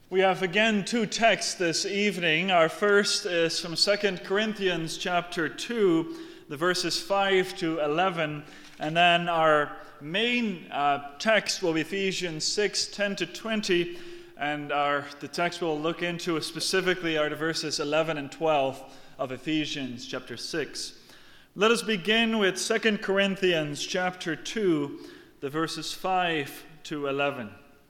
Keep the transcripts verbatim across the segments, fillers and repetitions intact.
We have again two texts this evening. Our first is from Second Corinthians chapter two, the verses five to eleven. And then our main uh, text will be Ephesians six, ten to twenty. And our the text we'll look into specifically are the verses eleven and twelve of Ephesians chapter six. Let us begin with Second Corinthians chapter two, the verses five to eleven.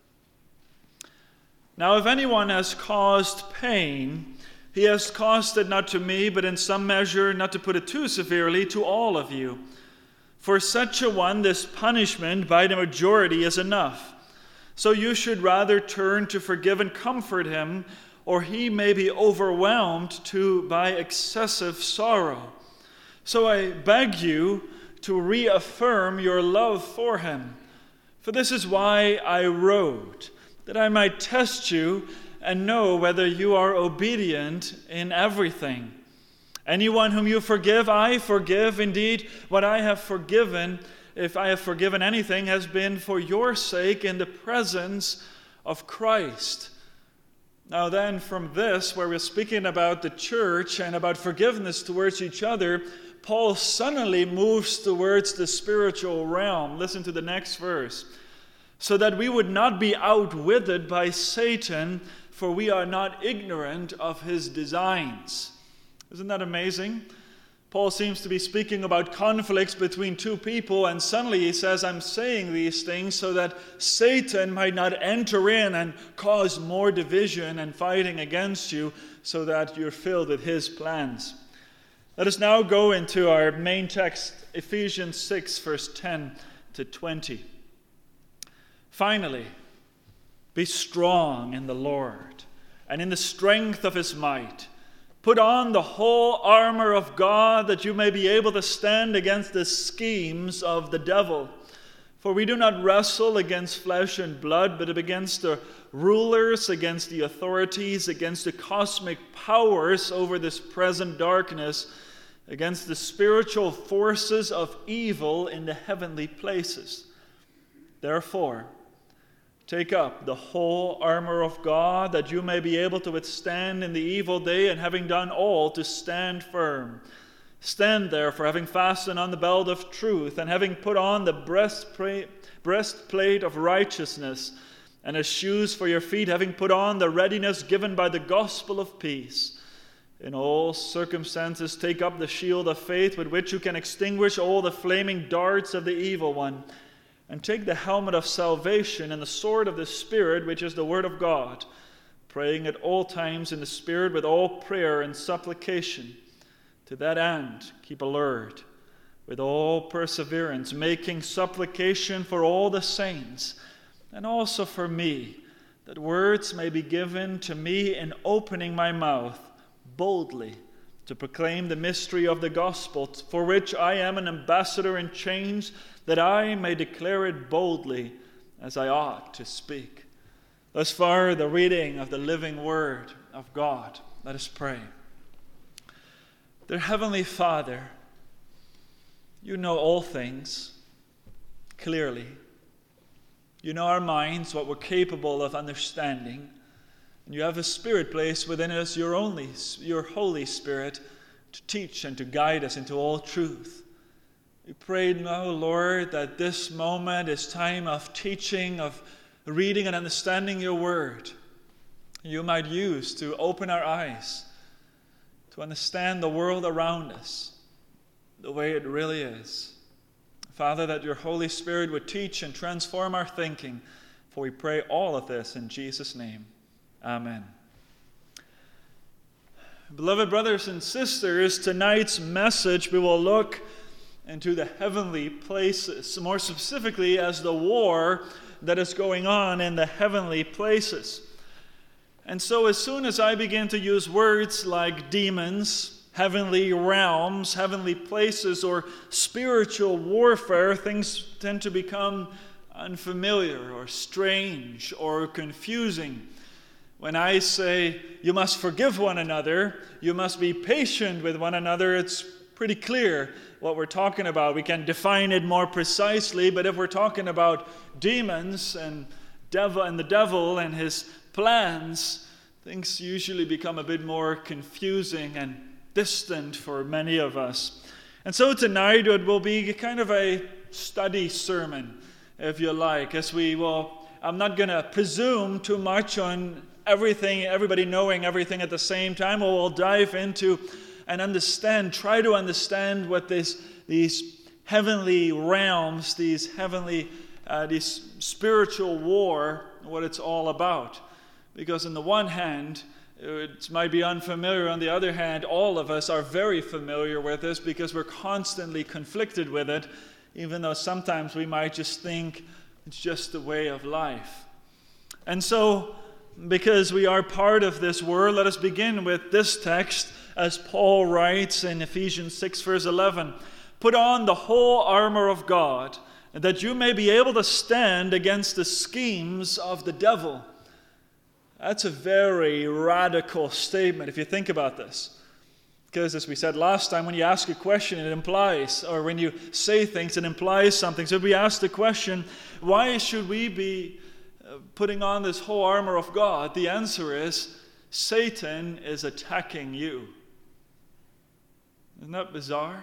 Now, if anyone has caused pain, he has caused it not to me, but in some measure, not to put it too severely, to all of you. For such a one, this punishment by the majority is enough. So you should rather turn to forgive and comfort him, or he may be overwhelmed too by excessive sorrow. So I beg you to reaffirm your love for him. For this is why I wrote, that I might test you and know whether you are obedient in everything. Anyone whom you forgive, I forgive. Indeed, what I have forgiven, if I have forgiven anything, has been for your sake in the presence of Christ. Now then, from this, where we're speaking about the church and about forgiveness towards each other, Paul suddenly moves towards the spiritual realm. Listen to the next verse. So that we would not be outwitted by Satan, for we are not ignorant of his designs. Isn't that amazing? Paul seems to be speaking about conflicts between two people, and suddenly he says, I'm saying these things so that Satan might not enter in and cause more division and fighting against you, so that you're filled with his plans. Let us now go into our main text, Ephesians six, verse ten to twenty. Finally, be strong in the Lord and in the strength of his might. Put on the whole armor of God that you may be able to stand against the schemes of the devil. For we do not wrestle against flesh and blood, but against the rulers, against the authorities, against the cosmic powers over this present darkness, against the spiritual forces of evil in the heavenly places. Therefore, take up the whole armor of God, that you may be able to withstand in the evil day, and having done all, to stand firm. Stand therefore, having fastened on the belt of truth, and having put on the breastplate, breastplate of righteousness, and as shoes for your feet, having put on the readiness given by the gospel of peace. In all circumstances, take up the shield of faith, with which you can extinguish all the flaming darts of the evil one. And take the helmet of salvation and the sword of the Spirit, which is the word of God, praying at all times in the Spirit with all prayer and supplication. To that end, keep alert with all perseverance, making supplication for all the saints, and also for me, that words may be given to me in opening my mouth boldly to proclaim the mystery of the gospel, for which I am an ambassador in chains, that I may declare it boldly as I ought to speak. Thus far, the reading of the living word of God. Let us pray. Dear Heavenly Father, you know all things clearly. You know our minds, what we're capable of understanding. And you have a Spirit placed within us, your only, your Holy Spirit, to teach and to guide us into all truth. We pray now, Lord, that this moment is time of teaching, of reading and understanding your word. You might use to open our eyes, to understand the world around us, the way it really is. Father, that your Holy Spirit would teach and transform our thinking, for we pray all of this in Jesus' name. Amen. Beloved brothers and sisters, tonight's message we will look into the heavenly places, more specifically as the war that is going on in the heavenly places. And so as soon as I begin to use words like demons, heavenly realms, heavenly places, or spiritual warfare, things tend to become unfamiliar or strange or confusing. When I say you must forgive one another, you must be patient with one another, it's pretty clear what we're talking about. We can define it more precisely, but if we're talking about demons and devil and the devil and his plans, things usually become a bit more confusing and distant for many of us. And so tonight it will be kind of a study sermon, if you like, as we will, I'm not going to presume too much on everything, everybody knowing everything at the same time. We'll dive into and understand, try to understand what this, these heavenly realms, these heavenly, uh, this spiritual war, what it's all about. Because on the one hand, it might be unfamiliar. On the other hand, all of us are very familiar with this because we're constantly conflicted with it, even though sometimes we might just think it's just the way of life. And so, because we are part of this world, let us begin with this text as Paul writes in Ephesians six, verse eleven. Put on the whole armor of God, that you may be able to stand against the schemes of the devil. That's a very radical statement if you think about this. Because as we said last time, when you ask a question, it implies, or when you say things, it implies something. So if we ask the question, why should we be putting on this whole armor of God? The answer is, Satan is attacking you. Isn't that bizarre?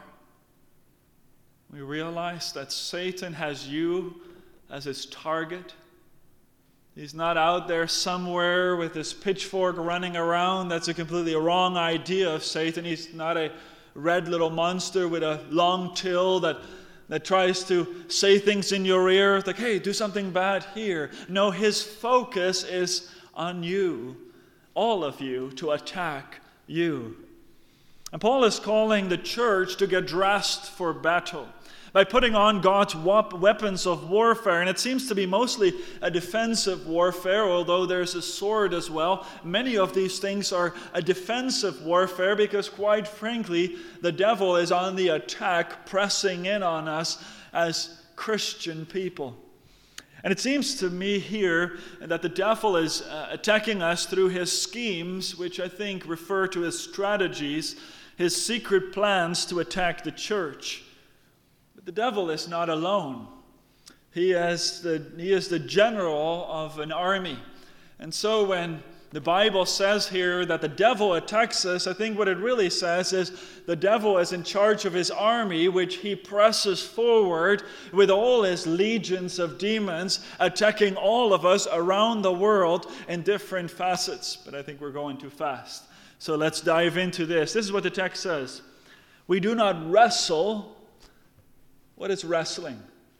We realize that Satan has you as his target. He's not out there somewhere with his pitchfork running around. That's a completely wrong idea of Satan. He's not a red little monster with a long tail that, that tries to say things in your ear, like, hey, do something bad here. No, his focus is on you, all of you, to attack you. And Paul is calling the church to get dressed for battle by putting on God's weapons of warfare. And it seems to be mostly a defensive warfare, although there's a sword as well. Many of these things are a defensive warfare because, quite frankly, the devil is on the attack, pressing in on us as Christian people. And it seems to me here that the devil is uh, attacking us through his schemes, which I think refer to as strategies, his secret plans to attack the church. The devil is not alone. He is the, he is the general of an army. And so when the Bible says here that the devil attacks us, I think what it really says is the devil is in charge of his army, which he presses forward with all his legions of demons, attacking all of us around the world in different facets. But I think we're going too fast. So let's dive into this. This is what the text says. We do not wrestle. What is wrestling?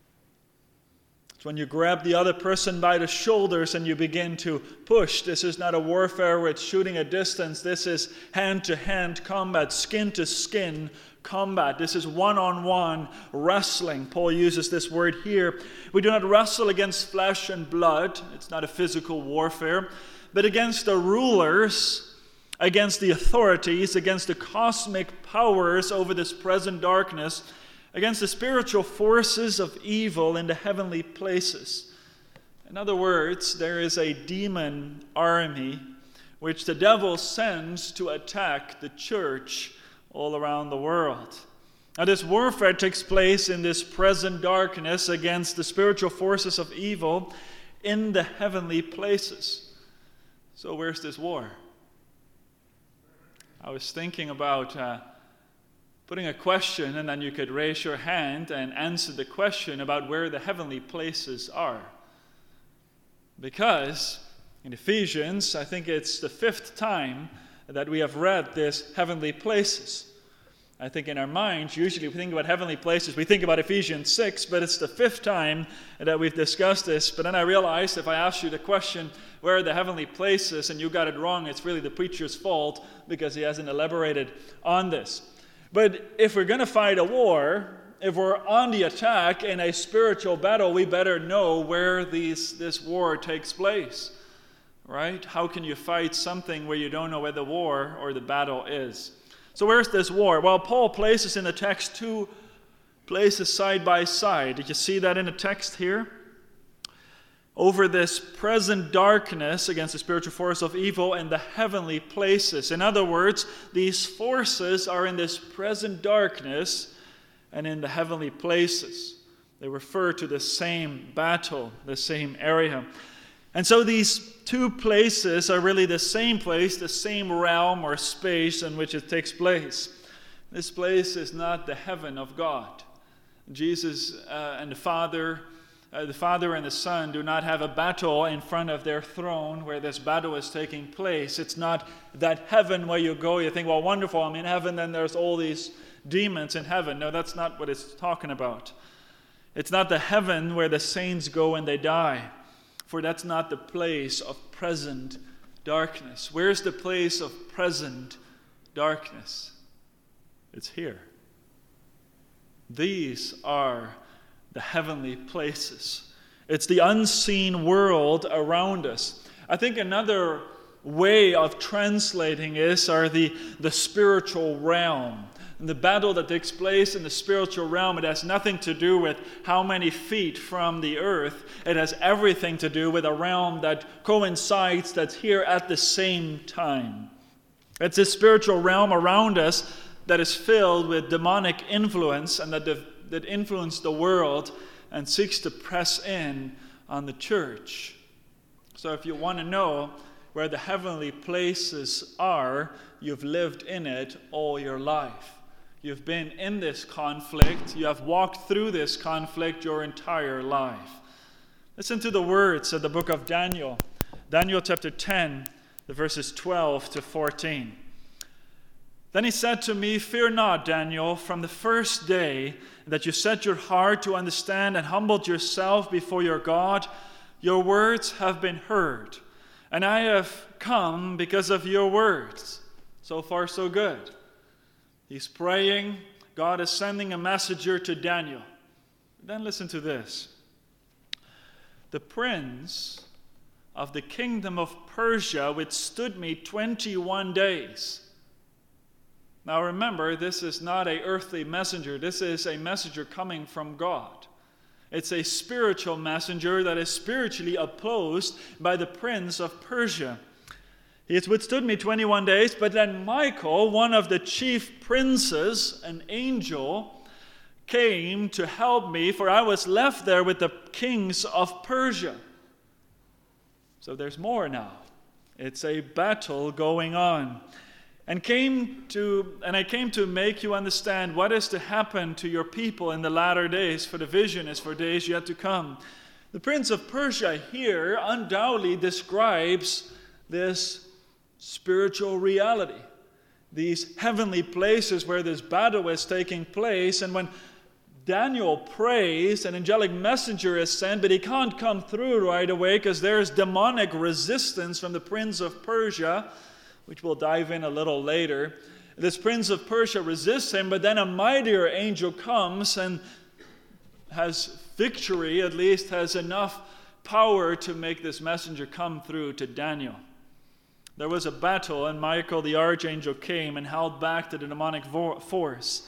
It's when you grab the other person by the shoulders and you begin to push. This is not a warfare where it's shooting a distance. This is hand-to-hand combat, skin-to-skin combat. This is one-on-one wrestling. Paul uses this word here. We do not wrestle against flesh and blood. It's not a physical warfare. But against the rulers, against the authorities, against the cosmic powers over this present darkness, against the spiritual forces of evil in the heavenly places. In other words, there is a demon army which the devil sends to attack the church all around the world. Now, this warfare takes place in this present darkness against the spiritual forces of evil in the heavenly places. So where's this war? I was thinking about Uh, putting a question, and then you could raise your hand and answer the question about where the heavenly places are. Because in Ephesians, I think it's the fifth time that we have read this heavenly places. I think in our minds, usually we think about heavenly places, we think about Ephesians six, but it's the fifth time that we've discussed this. But then I realized if I asked you the question, where are the heavenly places, and you got it wrong, it's really the preacher's fault because he hasn't elaborated on this. But if we're going to fight a war, if we're on the attack in a spiritual battle, we better know where these, this war takes place, right? How can you fight something where you don't know where the war or the battle is? So where's this war? Well, Paul places in the text two places side by side. Did you see that in the text here? Over this present darkness against the spiritual force of evil and the heavenly places. In other words, these forces are in this present darkness and in the heavenly places. They refer to the same battle, the same area. And so these two places are really the same place, the same realm or space in which it takes place. This place is not the heaven of God. Jesus uh, and the Father, uh, the Father and the Son do not have a battle in front of their throne where this battle is taking place. It's not that heaven where you go, you think, well, wonderful, I'm in heaven, then there's all these demons in heaven. No, that's not what it's talking about. It's not the heaven where the saints go when they die, for that's not the place of present darkness. Where's the place of present darkness? It's here. These are the heavenly places. It's the unseen world around us. I think another way of translating this are the, the spiritual realm. And the battle that takes place in the spiritual realm, it has nothing to do with how many feet from the earth. It has everything to do with a realm that coincides, that's here at the same time. It's a spiritual realm around us that is filled with demonic influence and that, de- that influences the world and seeks to press in on the church. So if you want to know where the heavenly places are, you've lived in it all your life. You've been in this conflict. You have walked through this conflict your entire life. Listen to the words of the book of Daniel. Daniel chapter ten, the verses twelve to fourteen. Then he said to me, "Fear not, Daniel, from the first day that you set your heart to understand and humbled yourself before your God, your words have been heard, and I have come because of your words." So far, so good. He's praying. God is sending a messenger to Daniel. Then listen to this. "The prince of the kingdom of Persia withstood me twenty-one days. Now remember, this is not an earthly messenger. This is a messenger coming from God. It's a spiritual messenger that is spiritually opposed by the prince of Persia. He has withstood me twenty-one days, but then Michael, one of the chief princes, an angel, came to help me, for I was left there with the kings of Persia." So there's more now. It's a battle going on. And came to and I came to make you understand what is to happen to your people in the latter days, for the vision is for days yet to come. The prince of Persia here undoubtedly describes this spiritual reality, these heavenly places where this battle is taking place. And when Daniel prays, an angelic messenger is sent, but he can't come through right away because there's demonic resistance from the prince of Persia, which we'll dive in a little later. This prince of Persia resists him, but then a mightier angel comes and has victory, at least has enough power to make this messenger come through to Daniel. There was a battle, and Michael the archangel came and held back the demonic vo- force.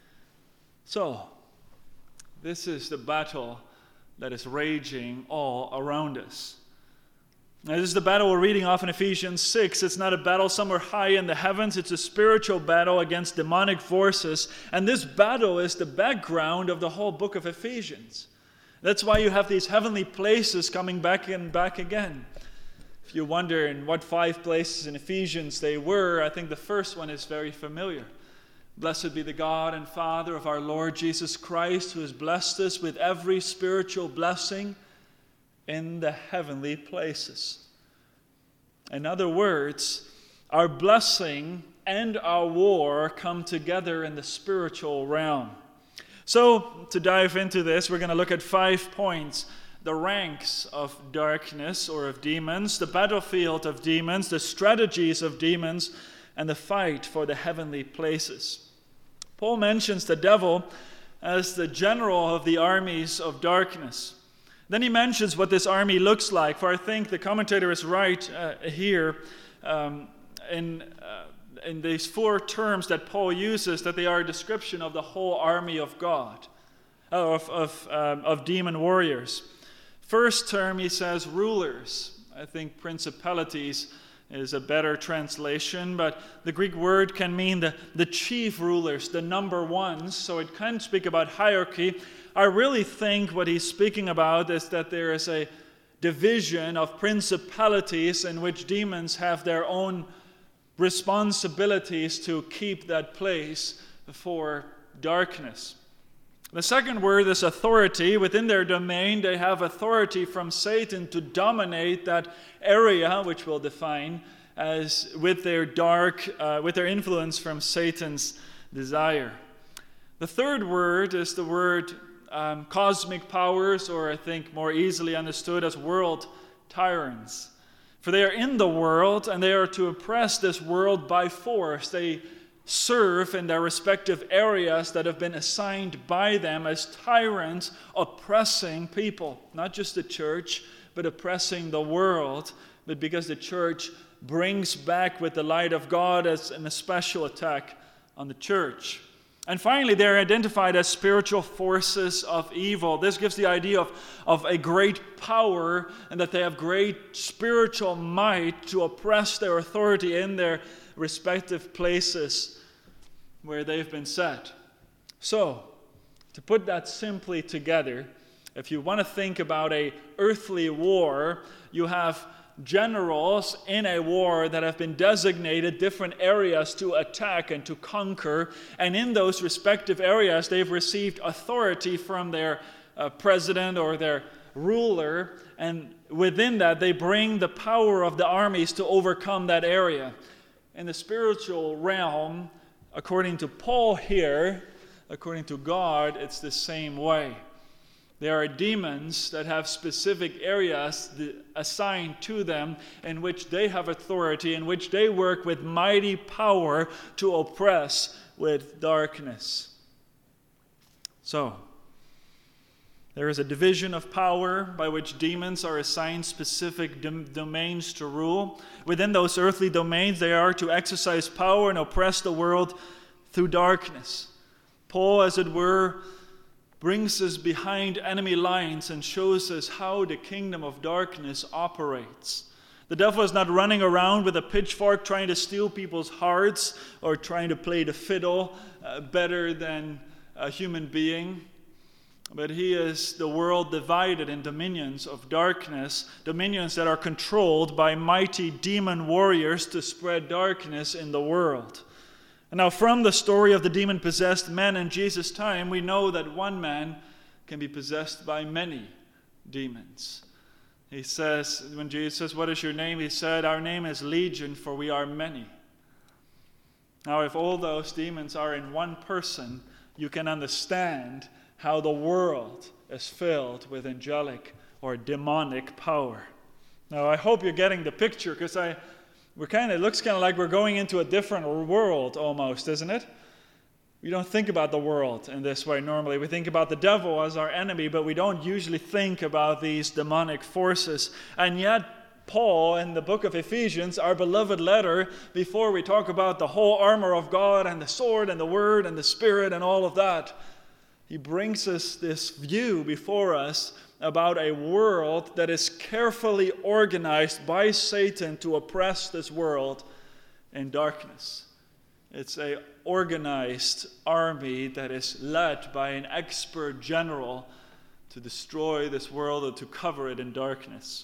So, this is the battle that is raging all around us. Now, this is the battle we're reading off in Ephesians six. It's not a battle somewhere high in the heavens. It's a spiritual battle against demonic forces. And this battle is the background of the whole book of Ephesians. That's why you have these heavenly places coming back and back again. If you wonder in what five places in Ephesians they were, I think the first one is very familiar. "Blessed be the God and Father of our Lord Jesus Christ, who has blessed us with every spiritual blessing in the heavenly places." In other words, our blessing and our war come together in the spiritual realm. So, to dive into this, we're going to look at five points. The ranks of darkness or of demons, the battlefield of demons, the strategies of demons, and the fight for the heavenly places. Paul mentions the devil as the general of the armies of darkness. Then he mentions what this army looks like, for I think the commentator is right uh, here um, in, uh, in these four terms that Paul uses, that they are a description of the whole army of God, uh, of, of, um, of demon warriors. First term, he says rulers. I think principalities is a better translation, but the Greek word can mean the, the chief rulers, the number ones, so it can speak about hierarchy. I really think what he's speaking about is that there is a division of principalities in which demons have their own responsibilities to keep that place for darkness. The second word is authority. Within their domain, they have authority from Satan to dominate that area, which we'll define as with their dark, uh, with their influence from Satan's desire. The third word is the word um, cosmic powers, or I think more easily understood as world tyrants. For they are in the world, and they are to oppress this world by force. They serve in their respective areas that have been assigned by them as tyrants, oppressing people, not just the church, but oppressing the world. But because the church brings back with the light of God as an special attack on the church. And finally, they're identified as spiritual forces of evil. This gives the idea of, of a great power, and that they have great spiritual might to oppress their authority in their respective places where they've been set. So, to put that simply together, if you want to think about a earthly war, you have generals in a war that have been designated different areas to attack and to conquer, and in those respective areas they've received authority from their uh, president or their ruler, and within that they bring the power of the armies to overcome that area. In the spiritual realm, according to Paul here, according to God, it's the same way. There are demons that have specific areas assigned to them in which they have authority, in which they work with mighty power to oppress with darkness. So, there is a division of power by which demons are assigned specific dom- domains to rule. Within those earthly domains, they are to exercise power and oppress the world through darkness. Paul, as it were, brings us behind enemy lines and shows us how the kingdom of darkness operates. The devil is not running around with a pitchfork trying to steal people's hearts or trying to play the fiddle uh, better than a human being. But he is the world divided in dominions of darkness, dominions that are controlled by mighty demon warriors to spread darkness in the world. And now from the story of the demon-possessed men in Jesus' time, we know that one man can be possessed by many demons. He says, when Jesus says, "What is your name?" He said, "Our name is Legion, for we are many." Now, if all those demons are in one person, you can understand how the world is filled with angelic or demonic power. Now, I hope you're getting the picture, because I... We're kind of, it looks kind of like we're going into a different world almost, isn't it? We don't think about the world in this way normally. We think about the devil as our enemy, but we don't usually think about these demonic forces. And yet, Paul, in the book of Ephesians, our beloved letter, before we talk about the whole armor of God and the sword and the word and the spirit and all of that, he brings us this view before us about a world that is carefully organized by Satan to oppress this world in darkness. It's an organized army that is led by an expert general to destroy this world or to cover it in darkness.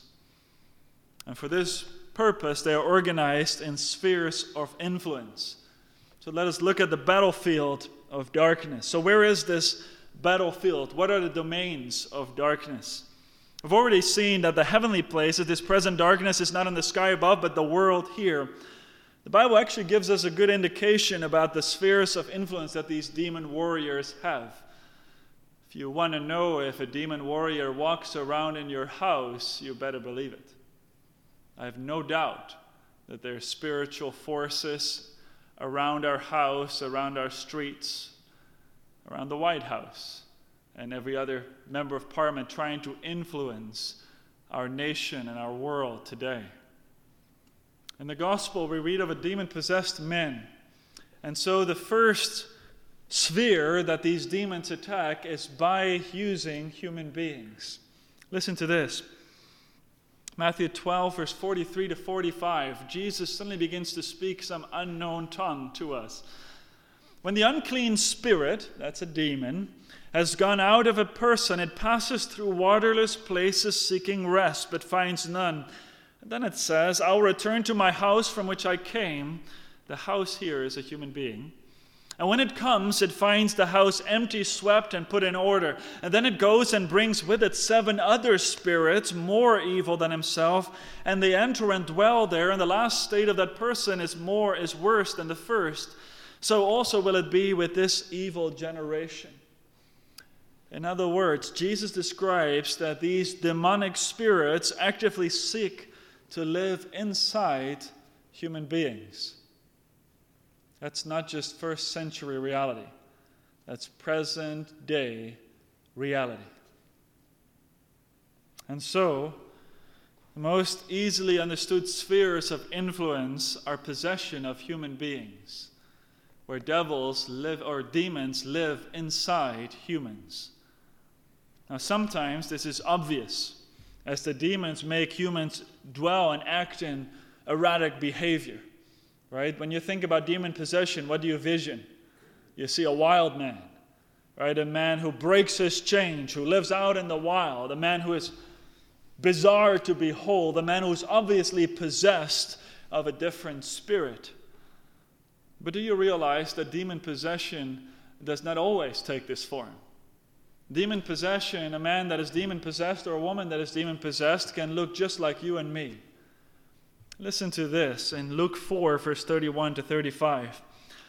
And for this purpose, they are organized in spheres of influence. So let us look at the battlefield of darkness. So where is this battlefield? What are the domains of darkness? We've already seen that the heavenly places, this present darkness, is not in the sky above, but the world here. The Bible actually gives us a good indication about the spheres of influence that these demon warriors have. If you want to know if a demon warrior walks around in your house, you better believe it. I have no doubt that there are spiritual forces around our house, around our streets, around the White House, and every other member of parliament trying to influence our nation and our world today. In the gospel, we read of a demon-possessed man. And so the first sphere that these demons attack is by using human beings. Listen to this. Matthew twelve, verse forty-three to forty-five. Jesus suddenly begins to speak some unknown tongue to us. When the unclean spirit, that's a demon, has gone out of a person, it passes through waterless places seeking rest, but finds none. And then it says, I'll return to my house from which I came. The house here is a human being. And when it comes, it finds the house empty, swept, and put in order. And then it goes and brings with it seven other spirits, more evil than himself, and they enter and dwell there. And the last state of that person is more, is worse than the first. So also will it be with this evil generation. In other words, Jesus describes that these demonic spirits actively seek to live inside human beings. That's not just first century reality. That's present day reality. And so, the most easily understood spheres of influence are possession of human beings, where devils live or demons live inside humans. Now, sometimes this is obvious, as the demons make humans dwell and act in erratic behavior. Right? When you think about demon possession, what do you vision? You see a wild man, right? A man who breaks his chains, who lives out in the wild, a man who is bizarre to behold, a man who is obviously possessed of a different spirit. But do you realize that demon possession does not always take this form? Demon possession, a man that is demon possessed or a woman that is demon possessed can look just like you and me. Listen to this in Luke four, verse thirty-one to thirty-five.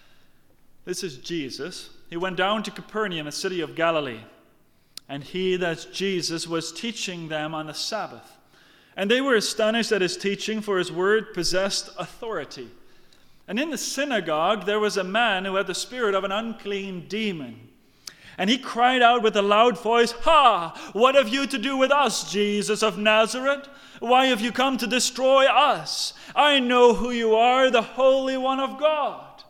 This is Jesus. He went down to Capernaum, a city of Galilee. And he, that's Jesus, was teaching them on the Sabbath. And they were astonished at his teaching, for his word possessed authority. And in the synagogue there was a man who had the spirit of an unclean demon. And he cried out with a loud voice, Ha! What have you to do with us, Jesus of Nazareth? Why have you come to destroy us? I know who you are, the Holy One of God.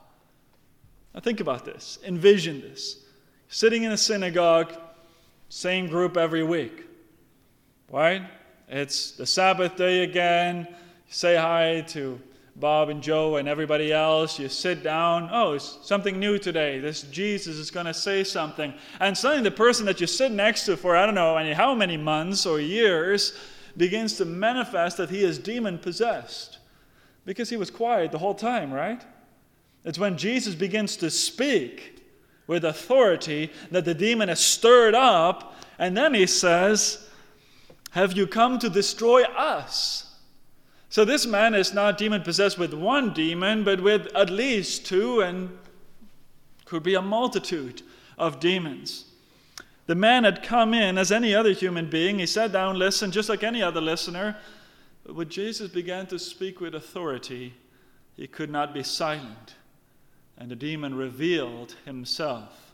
Now think about this. Envision this. Sitting in a synagogue, same group every week. Right? It's the Sabbath day again. You say hi to Bob and Joe and everybody else. You sit down. Oh, it's something new today. This Jesus is going to say something. And suddenly the person that you sit next to for I don't know any how many months or years begins to manifest that he is demon-possessed. Because he was quiet the whole time, right? It's when Jesus begins to speak with authority that the demon is stirred up. And then he says, have you come to destroy us? So this man is not demon-possessed with one demon, but with at least two, and could be a multitude of demons. The man had come in as any other human being. He sat down, listened, just like any other listener. But when Jesus began to speak with authority, he could not be silent. And the demon revealed himself.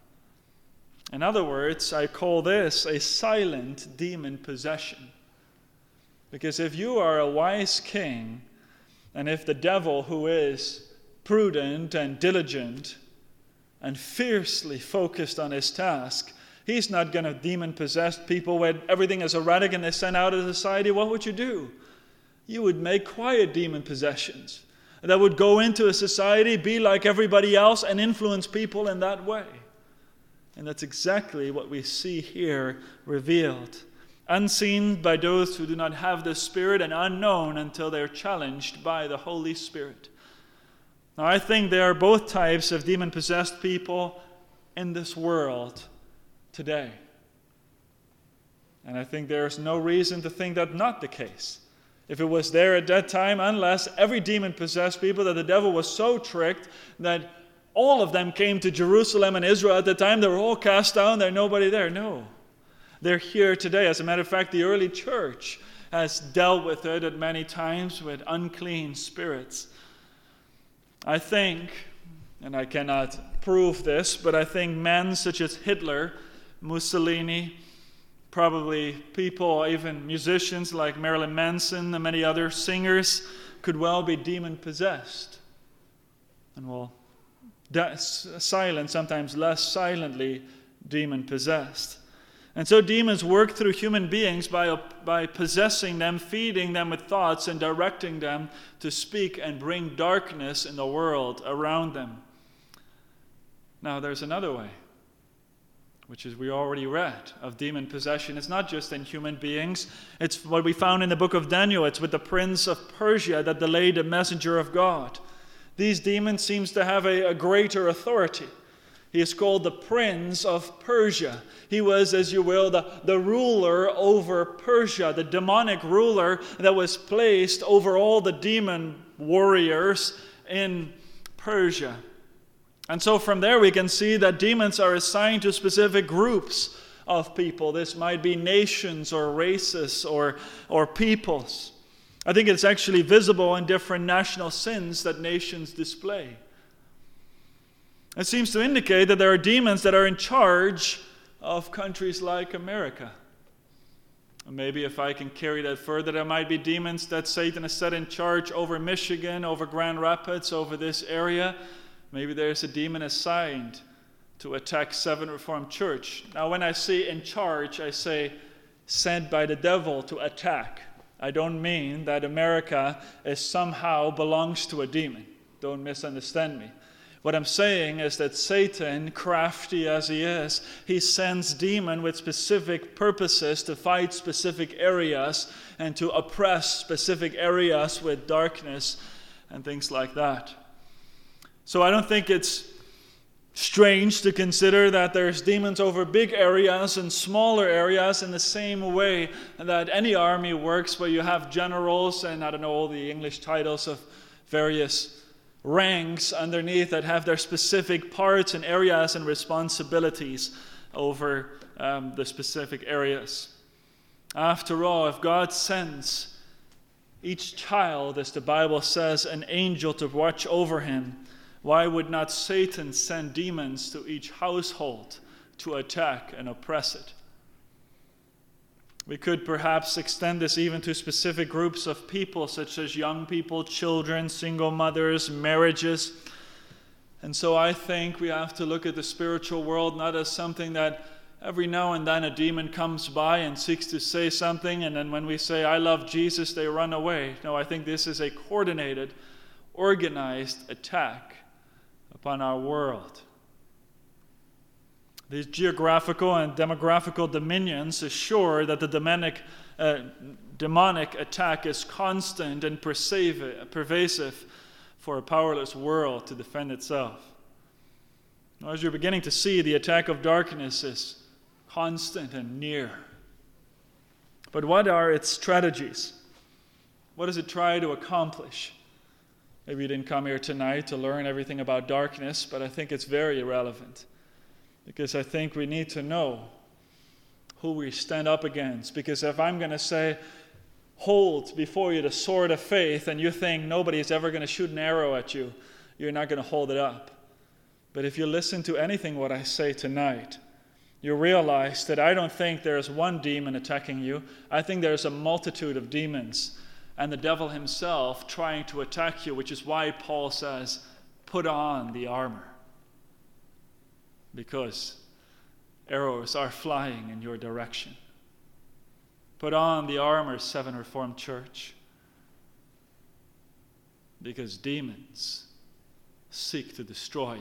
In other words, I call this a silent demon possession. Because if you are a wise king, and if the devil, who is prudent and diligent and fiercely focused on his task, he's not going to demon-possess people when everything is erratic and they're sent out of society, what would you do? You would make quiet demon possessions that would go into a society, be like everybody else, and influence people in that way. And that's exactly what we see here revealed. Unseen by those who do not have the Spirit, and unknown until they're challenged by the Holy Spirit. Now, I think there are both types of demon-possessed people in this world today. And I think there's no reason to think that's not the case. If it was there at that time, unless every demon-possessed people, that the devil was so tricked that all of them came to Jerusalem and Israel at the time, they were all cast down, there's nobody there. No. They're here today. As a matter of fact, the early church has dealt with it at many times with unclean spirits. I think, and I cannot prove this, but I think men such as Hitler, Mussolini, probably people, even musicians like Marilyn Manson and many other singers could well be demon-possessed. And well, silent, sometimes less silently demon-possessed. And so demons work through human beings by, by possessing them, feeding them with thoughts, and directing them to speak and bring darkness in the world around them. Now, there's another way. which is we already read of demon possession. It's not just in human beings. It's what we found in the book of Daniel. It's with the prince of Persia that delayed the messenger of God. These demons seems to have a, a greater authority. He is called the Prince of Persia. He was, as you will, the, the ruler over Persia, the demonic ruler that was placed over all the demon warriors in Persia. And so from there we can see that demons are assigned to specific groups of people. This might be nations or races or, or peoples. I think it's actually visible in different national sins that nations display. It seems to indicate that there are demons that are in charge of countries like America. Maybe if I can carry that further, there might be demons that Satan has set in charge over Michigan, over Grand Rapids, over this area. Maybe there's a demon assigned to attack Seventh Reformed Church. Now, when I say in charge, I say sent by the devil to attack. I don't mean that America is somehow belongs to a demon. Don't misunderstand me. What I'm saying is that Satan, crafty as he is, he sends demons with specific purposes to fight specific areas and to oppress specific areas with darkness and things like that. So I don't think it's strange to consider that there's demons over big areas and smaller areas in the same way that any army works, where you have generals and I don't know all the English titles of various ranks underneath that have their specific parts and areas and responsibilities over um, the specific areas. After all, if God sends each child, as the Bible says, an angel to watch over him, why would not Satan send demons to each household to attack and oppress it? We could perhaps extend this even to specific groups of people, such as young people, children, single mothers, marriages. And so I think we have to look at the spiritual world not as something that every now and then a demon comes by and seeks to say something, and then when we say, I love Jesus, they run away. No, I think this is a coordinated, organized attack upon our world. These geographical and demographical dominions assure that the demonic, uh, demonic attack is constant and pervasive for a powerless world to defend itself. Now, as you're beginning to see, the attack of darkness is constant and near. But what are its strategies? What does it try to accomplish? Maybe you didn't come here tonight to learn everything about darkness, but I think it's very relevant. Because I think we need to know who we stand up against. Because if I'm going to say, hold before you the sword of faith, and you think nobody is ever going to shoot an arrow at you, you're not going to hold it up. But if you listen to anything what I say tonight, you realize that I don't think there's one demon attacking you. I think there's a multitude of demons. And the devil himself trying to attack you, which is why Paul says, put on the armor. Because arrows are flying in your direction. Put on the armor, Seventh Reformed Church. Because demons seek to destroy you.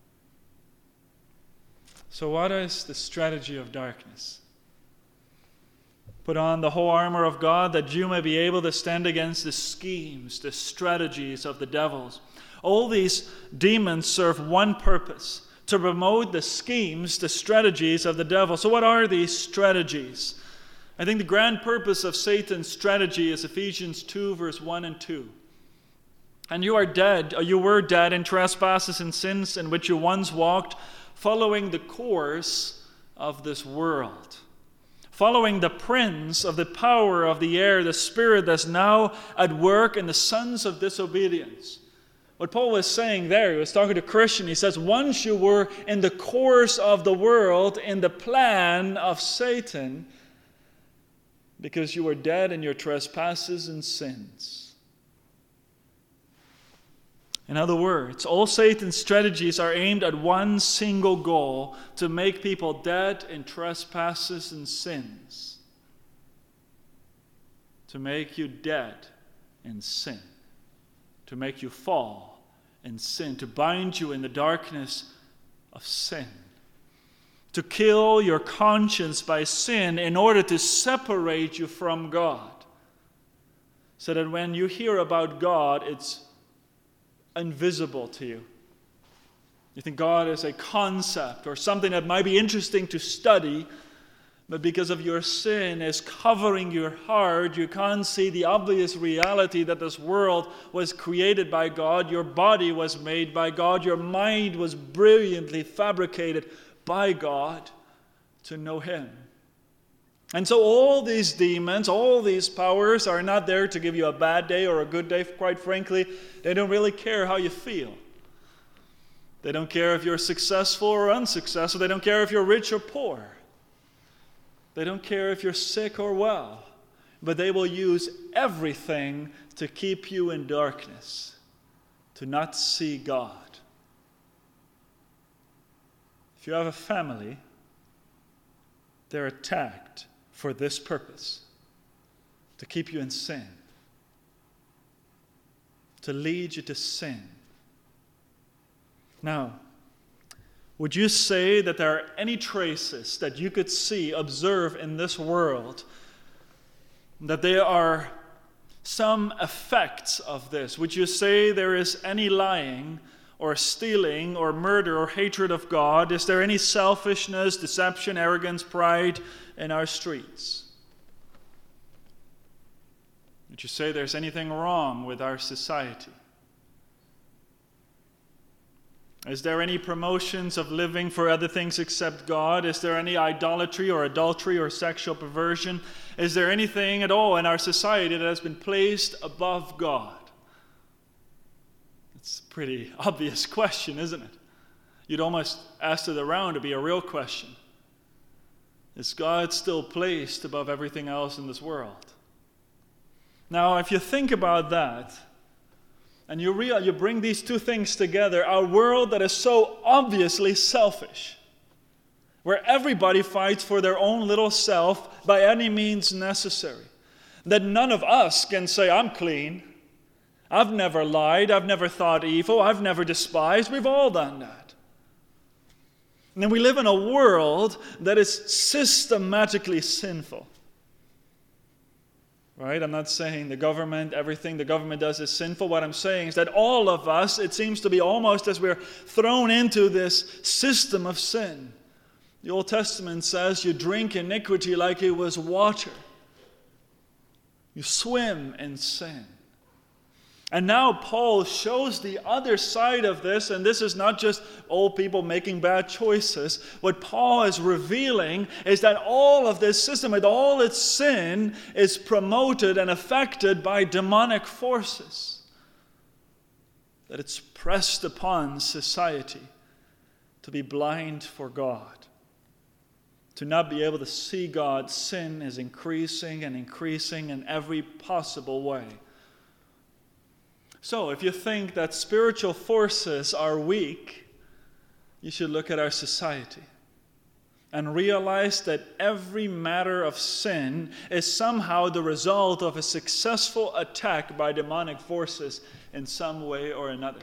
So what is the strategy of darkness? Put on the whole armor of God that you may be able to stand against the schemes, the strategies of the devils. All these demons serve one purpose: to promote the schemes, the strategies of the devil. So what are these strategies? I think the grand purpose of Satan's strategy is Ephesians two, verse one and two. And you are dead, or you were dead in trespasses and sins in which you once walked, following the course of this world, following the prince of the power of the air, the spirit that's now at work in the sons of disobedience. What Paul was saying there, he was talking to Christian. He says, once you were in the course of the world, in the plan of Satan, because you were dead in your trespasses and sins. In other words, all Satan's strategies are aimed at one single goal: to make people dead in trespasses and sins. To make you dead in sin. To make you fall in sin, to bind you in the darkness of sin. to kill your conscience by sin in order to separate you from God. So that when you hear about God, it's invisible to you. You think God is a concept or something that might be interesting to study, but because of your sin is covering your heart, you can't see the obvious reality that this world was created by God, your body was made by God, your mind was brilliantly fabricated by God to know Him. And so all these demons, all these powers are not there to give you a bad day or a good day. Quite frankly, they don't really care how you feel. They don't care if you're successful or unsuccessful. They don't care if you're rich or poor. They don't care if you're sick or well. But they will use everything to keep you in darkness, to not see God. If you have a family, they're attacked for this purpose, to keep you in sin, to lead you to sin. Now, would you say that there are any traces that you could see, observe in this world, that there are some effects of this? Would you say there is any lying or stealing or murder or hatred of God? Is there any selfishness, deception, arrogance, pride in our streets? Would you say there's anything wrong with our society? Is there any promotions of living for other things except God? Is there any idolatry or adultery or sexual perversion? Is there anything at all in our society that has been placed above God? It's a pretty obvious question, isn't it? You'd almost ask it around to be a real question. Is God still placed above everything else in this world? Now, if you think about that, and you realize, you bring these two things together, our world that is so obviously selfish, where everybody fights for their own little self by any means necessary, that none of us can say, I'm clean, I've never lied, I've never thought evil, I've never despised. We've all done that. And then we live in a world that is systematically sinful. Right? I'm not saying the government, everything the government does is sinful. What I'm saying is that all of us, it seems to be almost as we're thrown into this system of sin. The Old Testament says you drink iniquity like it was water. You swim in sin. And now Paul shows the other side of this, and this is not just old people making bad choices. What Paul is revealing is that all of this system, with all its sin, is promoted and affected by demonic forces. That it's pressed upon society to be blind for God, to not be able to see God. Sin is increasing and increasing in every possible way. So, if you think that spiritual forces are weak, you should look at our society and realize that every matter of sin is somehow the result of a successful attack by demonic forces in some way or another.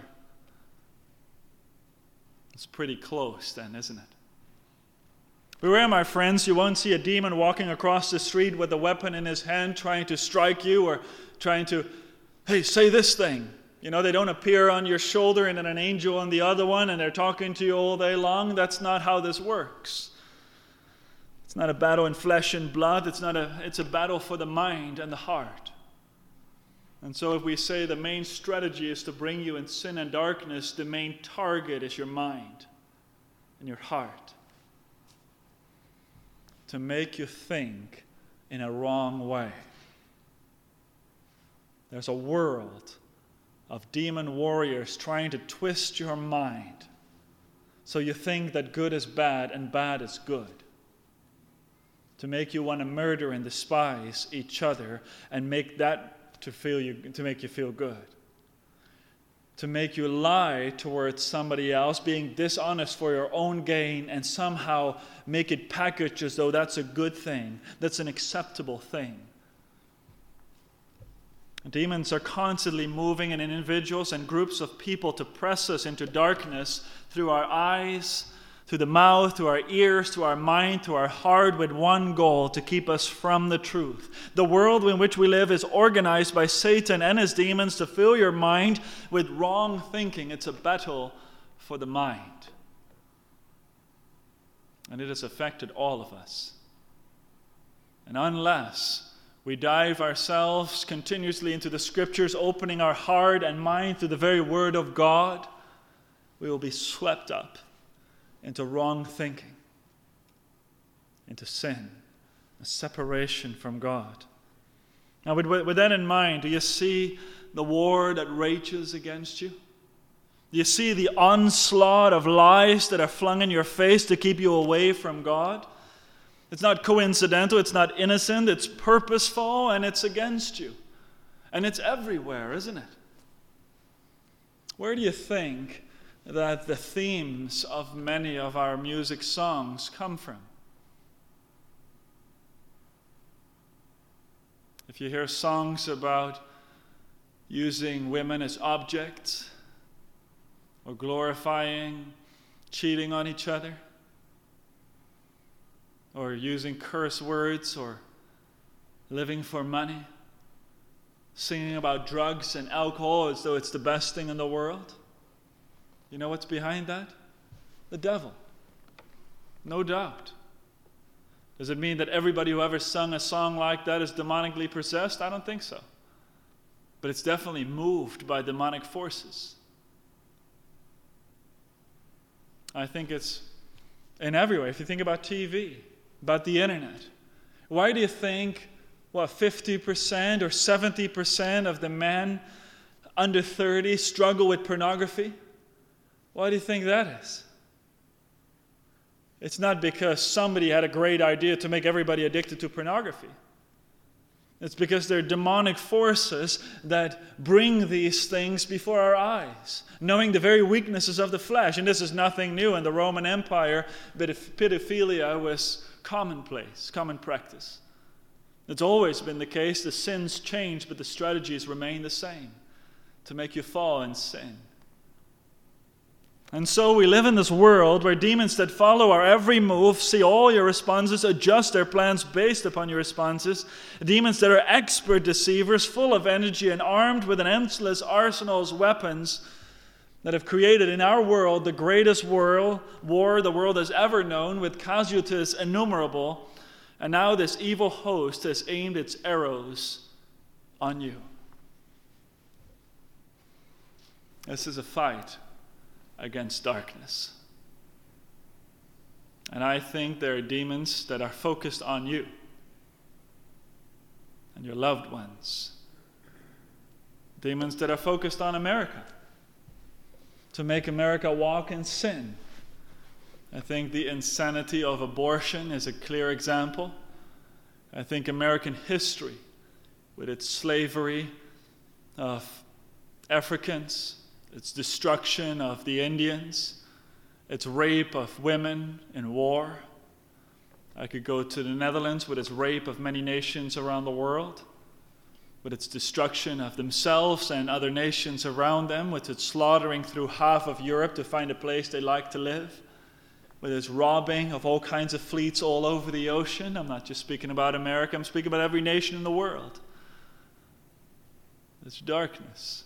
It's pretty close then, isn't it? Beware, my friends, you won't see a demon walking across the street with a weapon in his hand trying to strike you or trying to, hey, say this thing. You know, they don't appear on your shoulder and then an angel on the other one and they're talking to you all day long. That's not how this works. It's not a battle in flesh and blood. It's not a, it's a battle for the mind and the heart. And so if we say the main strategy is to bring you in sin and darkness, the main target is your mind and your heart. To make you think in a wrong way. There's a world of demon warriors trying to twist your mind so you think that good is bad and bad is good. To make you want to murder and despise each other and make that to feel you to make you feel good. To make you lie towards somebody else, being dishonest for your own gain, and somehow make it packaged as though that's a good thing, that's an acceptable thing. Demons are constantly moving in individuals and groups of people to press us into darkness through our eyes, to the mouth, to our ears, to our mind, to our heart, with one goal: to keep us from the truth. The world in which we live is organized by Satan and his demons to fill your mind with wrong thinking. It's a battle for the mind. And it has affected all of us. And unless we dive ourselves continuously into the Scriptures, opening our heart and mind to the very Word of God, we will be swept up into wrong thinking, into sin, a separation from God. Now, with, with that in mind, do you see the war that rages against you? Do you see the onslaught of lies that are flung in your face to keep you away from God? It's not coincidental, it's not innocent, it's purposeful, and it's against you. And it's everywhere, isn't it? Where do you think that the themes of many of our music songs come from? If you hear songs about using women as objects, or glorifying cheating on each other, or using curse words, or living for money, singing about drugs and alcohol as though it's the best thing in the world, you know what's behind that? The devil. No doubt. Does it mean that everybody who ever sung a song like that is demonically possessed? I don't think so. But it's definitely moved by demonic forces. I think it's in every way. If you think about T V, about the internet, why do you think, what, fifty percent or seventy percent of the men under thirty struggle with pornography? Why do you think that is? It's not because somebody had a great idea to make everybody addicted to pornography. It's because there are demonic forces that bring these things before our eyes, knowing the very weaknesses of the flesh. And this is nothing new. In the Roman Empire, pedophilia was commonplace, common practice. It's always been the case. The sins change, but the strategies remain the same, to make you fall in sin. And so we live in this world where demons that follow our every move, see all your responses, adjust their plans based upon your responses. Demons that are expert deceivers, full of energy and armed with an endless arsenal of weapons that have created in our world the greatest world, war the world has ever known, with casualties innumerable. And now this evil host has aimed its arrows on you. This is a fight against darkness. And I think there are demons that are focused on you and your loved ones. Demons that are focused on America, to make America walk in sin. I think the insanity of abortion is a clear example. I think American history, with its slavery of Africans, its destruction of the Indians, its rape of women in war. I could go to the Netherlands with its rape of many nations around the world, with its destruction of themselves and other nations around them, with its slaughtering through half of Europe to find a place they like to live, with its robbing of all kinds of fleets all over the ocean. I'm not just speaking about America, I'm speaking about every nation in the world. It's darkness.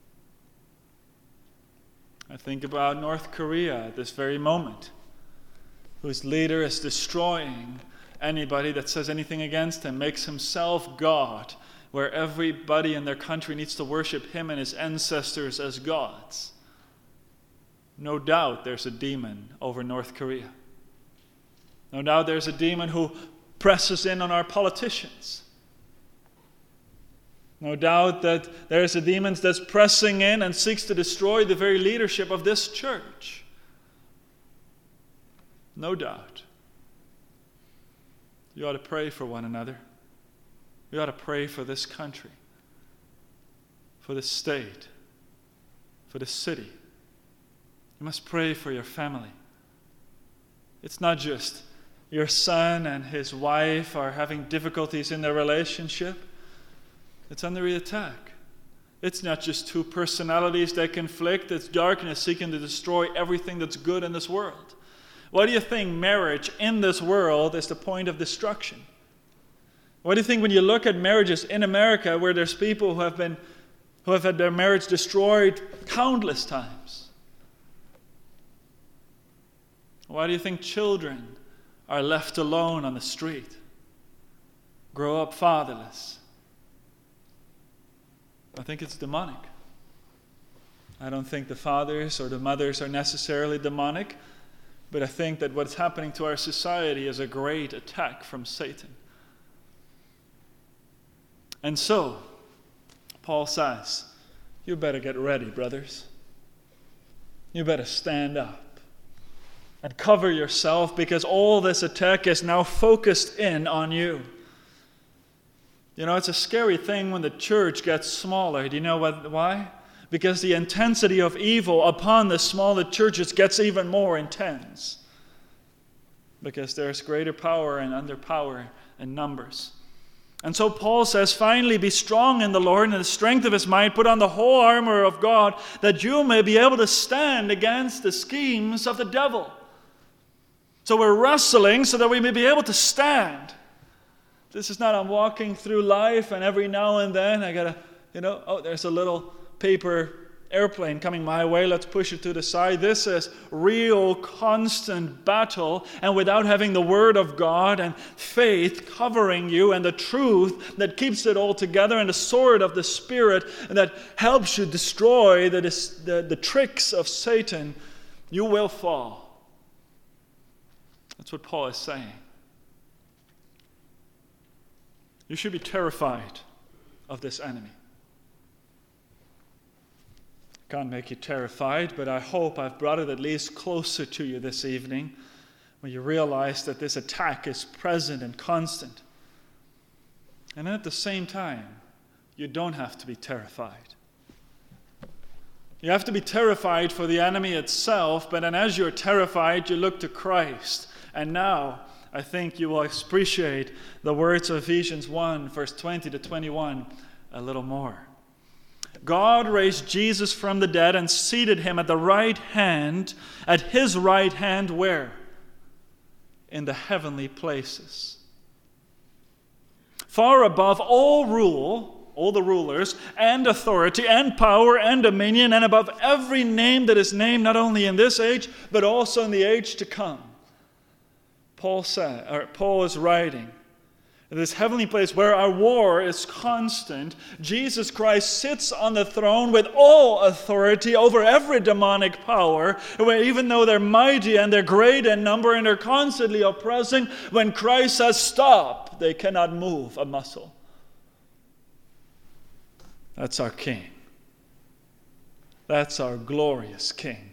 I think about North Korea at this very moment, whose leader is destroying anybody that says anything against him, makes himself God, where everybody in their country needs to worship him and his ancestors as gods. No doubt there's a demon over North Korea. No doubt there's a demon who presses in on our politicians. No doubt that there's a demon that's pressing in and seeks to destroy the very leadership of this church. No doubt. You ought to pray for one another. We ought to pray for this country, for this state, for this city. You must pray for your family. It's not just your son and his wife are having difficulties in their relationship. It's under attack. It's not just two personalities that conflict. It's darkness seeking to destroy everything that's good in this world. Why do you think marriage in this world is the point of destruction? Why do you think when you look at marriages in America where there's people who have been who have had their marriage destroyed countless times? Why do you think children are left alone on the street, grow up fatherless? I think it's demonic. I don't think the fathers or the mothers are necessarily demonic, but I think that what's happening to our society is a great attack from Satan. And so, Paul says, you better get ready, brothers. You better stand up and cover yourself, because all this attack is now focused in on you. You know, it's a scary thing when the church gets smaller. Do you know what, why? Because the intensity of evil upon the smaller churches gets even more intense. Because there's greater power and under power in numbers. And so Paul says, finally, be strong in the Lord and in the strength of his might. Put on the whole armor of God, that you may be able to stand against the schemes of the devil. So we're wrestling so that we may be able to stand. This is not I'm walking through life and every now and then I gotta, you know, oh, there's a little paper airplane coming my way, let's push it to the side. This is real, constant battle, and without having the Word of God and faith covering you and the truth that keeps it all together and the sword of the Spirit that helps you destroy the, the, the tricks of Satan, you will fall. That's what Paul is saying. You should be terrified of this enemy. Can't make you terrified, but I hope I've brought it at least closer to you this evening when you realize that this attack is present and constant. And at the same time, you don't have to be terrified. You have to be terrified for the enemy itself, but then as you're terrified, you look to Christ. And now, I think you will appreciate the words of Ephesians one, verse twenty to twenty-one a little more. God raised Jesus from the dead and seated him at the right hand, at his right hand where? In the heavenly places. Far above all rule, all the rulers, and authority, and power, and dominion, and above every name that is named, not only in this age, but also in the age to come. Paul said, or Paul is writing, in this heavenly place where our war is constant, Jesus Christ sits on the throne with all authority over every demonic power, where even though they're mighty and they're great in number and they're constantly oppressing, when Christ says stop, they cannot move a muscle. That's our King. That's our glorious King.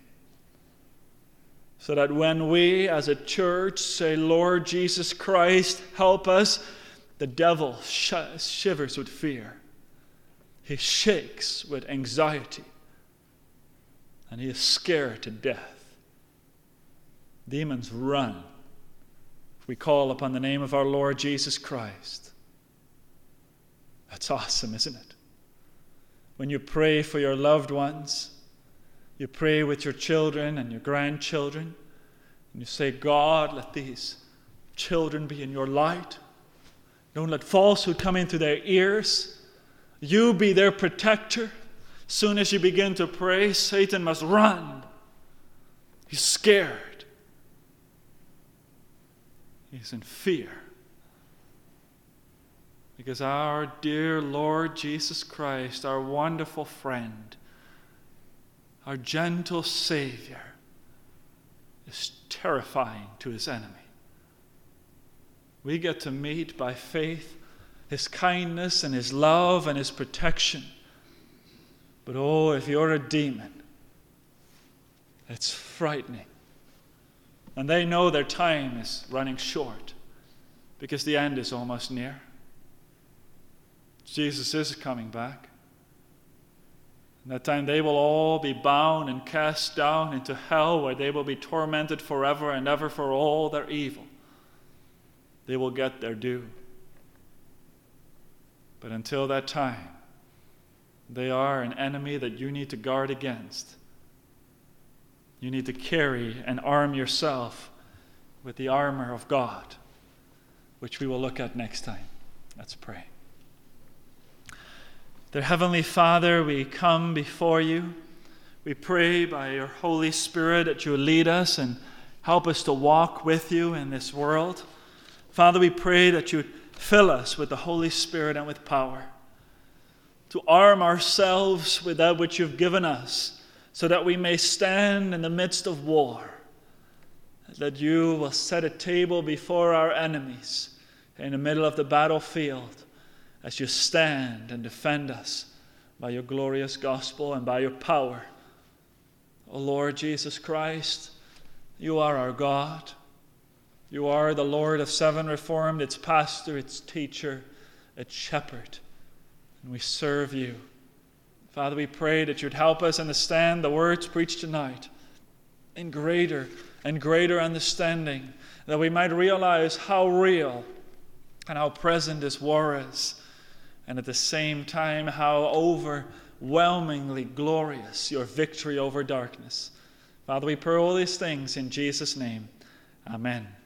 So that when we as a church say, Lord Jesus Christ, help us, the devil sh- shivers with fear. He shakes with anxiety. And he is scared to death. Demons run if we call upon the name of our Lord Jesus Christ. That's awesome, isn't it? When you pray for your loved ones, you pray with your children and your grandchildren, and you say, God, let these children be in your light. Don't let falsehood come into their ears. You be their protector. As soon as you begin to pray, Satan must run. He's scared. He's in fear. Because our dear Lord Jesus Christ, our wonderful friend, our gentle Savior, is terrifying to his enemy. We get to meet by faith his kindness and his love and his protection. But oh, if you're a demon, it's frightening. And they know their time is running short because the end is almost near. Jesus is coming back. And that time they will all be bound and cast down into hell, where they will be tormented forever and ever for all their evil. They will get their due. But until that time, they are an enemy that you need to guard against. You need to carry and arm yourself with the armor of God, which we will look at next time. Let's pray. Dear Heavenly Father, we come before you. We pray by your Holy Spirit that you will lead us and help us to walk with you in this world. Father, we pray that you would fill us with the Holy Spirit and with power, to arm ourselves with that which you've given us, so that we may stand in the midst of war, that you will set a table before our enemies in the middle of the battlefield as you stand and defend us by your glorious gospel and by your power. O Lord Jesus Christ, you are our God. You are the Lord of Seven Reformed, its pastor, its teacher, its shepherd. And we serve you. Father, we pray that you'd help us understand the words preached tonight in greater and greater understanding, that we might realize how real and how present this war is, and at the same time how overwhelmingly glorious your victory over darkness. Father, we pray all these things in Jesus' name. Amen.